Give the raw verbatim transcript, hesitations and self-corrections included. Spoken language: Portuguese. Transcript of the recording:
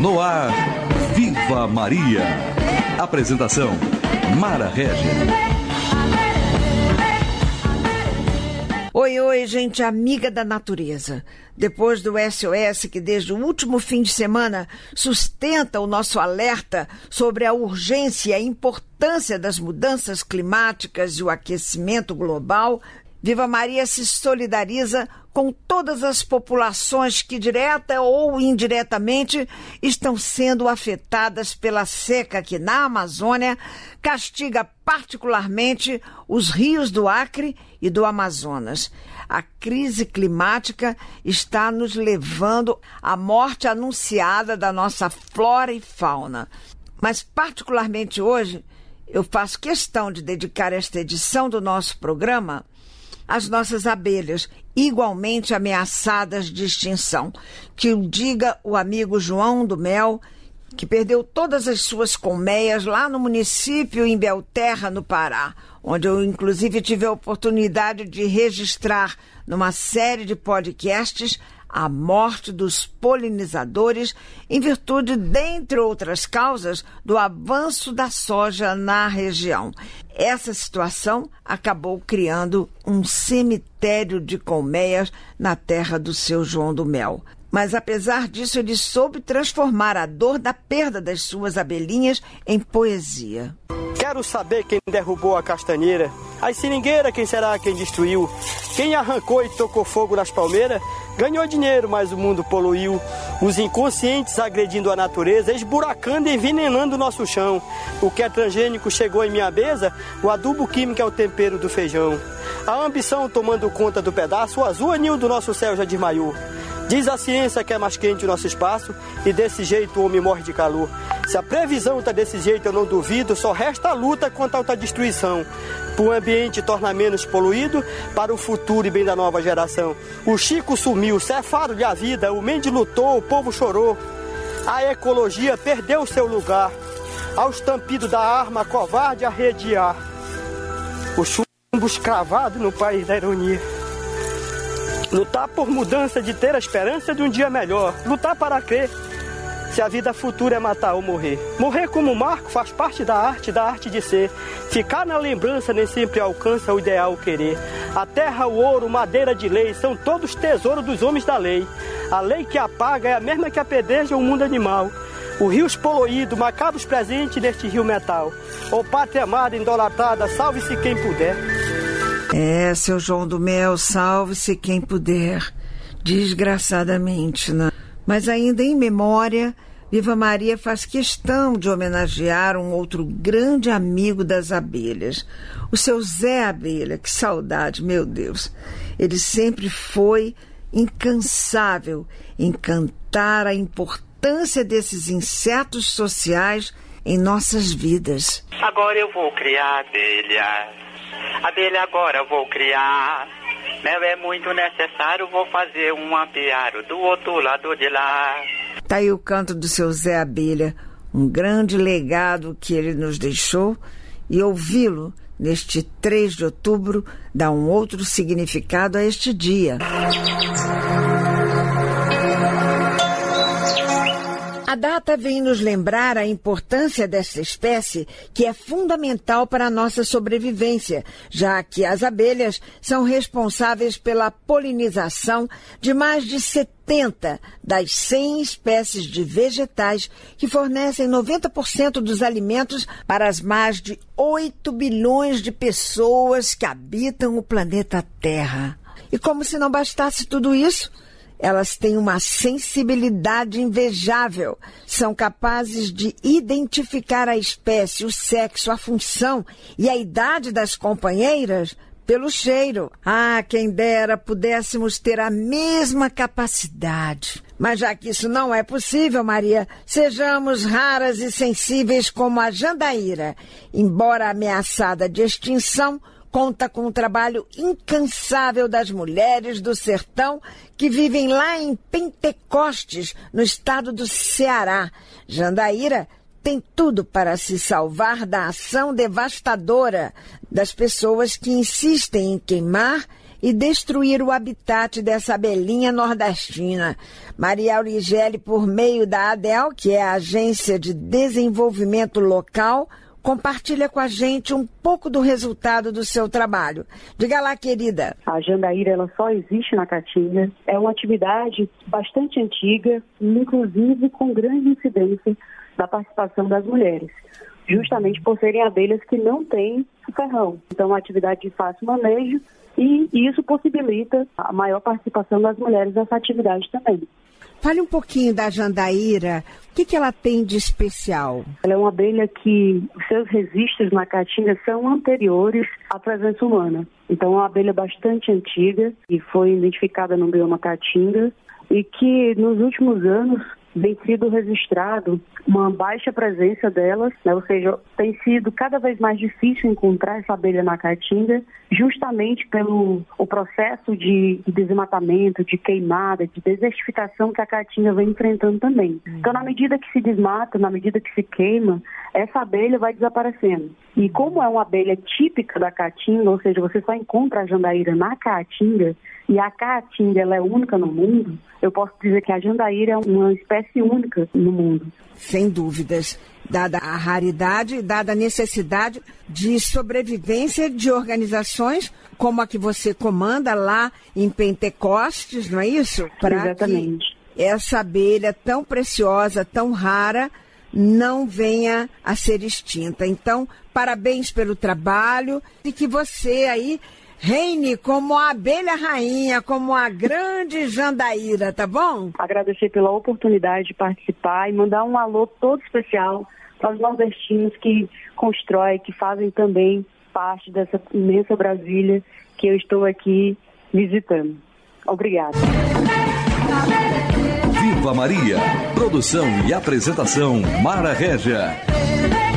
No ar, Viva Maria. Apresentação, Mara Regis. Oi, oi, gente amiga da natureza. Depois do S O S que desde o último fim de semana sustenta o nosso alerta sobre a urgência e a importância das mudanças climáticas e o aquecimento global, Viva Maria se solidariza com todas as populações que, direta ou indiretamente, estão sendo afetadas pela seca que, na Amazônia, castiga particularmente os rios do Acre e do Amazonas. A crise climática está nos levando à morte anunciada da nossa flora e fauna. Mas, particularmente hoje, eu faço questão de dedicar esta edição do nosso programa às nossas abelhas, igualmente ameaçadas de extinção. Que o diga o amigo João do Mel, que perdeu todas as suas colmeias lá no município em Belterra, no Pará, onde eu, inclusive, tive a oportunidade de registrar numa série de podcasts a morte dos polinizadores em virtude, dentre outras causas, do avanço da soja na região. Essa situação acabou criando um cemitério de colmeias na terra do seu João do Mel. Mas, apesar disso, ele soube transformar a dor da perda das suas abelhinhas em poesia. Quero saber quem derrubou a castanheira, as seringueiras quem será quem destruiu. Quem arrancou e tocou fogo nas palmeiras, ganhou dinheiro, mas o mundo poluiu. Os inconscientes agredindo a natureza, esburacando e envenenando o nosso chão. O que é transgênico chegou em minha mesa, o adubo químico é o tempero do feijão. A ambição tomando conta do pedaço, o azul anil do nosso céu já desmaiou. Diz a ciência que é mais quente o nosso espaço e desse jeito o homem morre de calor. Se a previsão está desse jeito eu não duvido, só resta a luta contra a alta destruição. Para o ambiente tornar menos poluído, para o futuro e bem da nova geração. O Chico sumiu, cefado-lhe a vida, o Mendes lutou, o povo chorou. A ecologia perdeu seu lugar, ao estampido da arma covarde a arrediar. O chumbo escravado no país da ironia. Lutar por mudança de ter a esperança de um dia melhor. Lutar para crer. Se a vida futura é matar ou morrer. Morrer como marco faz parte da arte, da arte de ser. Ficar na lembrança nem sempre alcança o ideal querer. A terra, o ouro, madeira de lei são todos tesouros dos homens da lei. A lei que apaga é a mesma que apedreja o mundo animal. O rio poluído, macabros presentes neste rio metal. Ô pátria amada, idolatrada, salve-se quem puder. É, seu João do Mel, salve-se quem puder, desgraçadamente, né? Mas ainda em memória, Viva Maria faz questão de homenagear um outro grande amigo das abelhas, o seu Zé Abelha. Que saudade, meu Deus! Ele sempre foi incansável em cantar a importância desses insetos sociais em nossas vidas. Agora eu vou criar abelha. Abelha agora eu vou criar, mel é muito necessário, vou fazer um apiário do outro lado de lá. Tá aí o canto do seu Zé Abelha, um grande legado que ele nos deixou, e ouvi-lo neste três de outubro dá um outro significado a este dia. A data vem nos lembrar a importância dessa espécie, que é fundamental para a nossa sobrevivência, já que as abelhas são responsáveis pela polinização de mais de setenta das cem espécies de vegetais que fornecem noventa por cento dos alimentos para as mais de oito bilhões de pessoas que habitam o planeta Terra. E como se não bastasse tudo isso, elas têm uma sensibilidade invejável. São capazes de identificar a espécie, o sexo, a função e a idade das companheiras pelo cheiro. Ah, quem dera pudéssemos ter a mesma capacidade. Mas já que isso não é possível, Maria, sejamos raras e sensíveis como a jandaíra. Embora ameaçada de extinção, conta com o trabalho incansável das mulheres do sertão que vivem lá em Pentecostes, no estado do Ceará. Jandaíra tem tudo para se salvar da ação devastadora das pessoas que insistem em queimar e destruir o habitat dessa abelhinha nordestina. Maria Aurigeli, por meio da ADEL, que é a Agência de Desenvolvimento Local, compartilha com a gente um pouco do resultado do seu trabalho. Diga lá, querida. A jandaíra, ela só existe na Caatinga. É uma atividade bastante antiga, inclusive com grande incidência da participação das mulheres, justamente por serem abelhas que não têm ferrão. Então, é uma atividade de fácil manejo e isso possibilita a maior participação das mulheres nessa atividade também. Fale um pouquinho da jandaíra. O que, que ela tem de especial? Ela é uma abelha que os seus registros na Caatinga são anteriores à presença humana. Então, é uma abelha bastante antiga e foi identificada no bioma Caatinga e que nos últimos anos vem sido registrado uma baixa presença delas, né? Ou seja, tem sido cada vez mais difícil encontrar essa abelha na Caatinga, justamente pelo o processo de desmatamento, de queimada, de desertificação que a Caatinga vem enfrentando também. Uhum. Então, na medida que se desmata, na medida que se queima, essa abelha vai desaparecendo. E como é uma abelha típica da Caatinga, ou seja, você só encontra a jandaíra na Caatinga, e a Caatinga ela é única no mundo, eu posso dizer que a jandaíra é uma espécie única no mundo. Sem dúvidas, dada a raridade e dada a necessidade de sobrevivência de organizações como a que você comanda lá em Pentecostes, não é isso? Pra Exatamente. Que essa abelha tão preciosa, tão rara, não venha a ser extinta. Então, parabéns pelo trabalho e que você aí reine como a abelha rainha, como a grande jandaíra, tá bom? Agradecer pela oportunidade de participar e mandar um alô todo especial para os nordestinos que constroem, que fazem também parte dessa imensa Brasília que eu estou aqui visitando. Obrigada. Viva Maria! Produção e apresentação Mara Régia.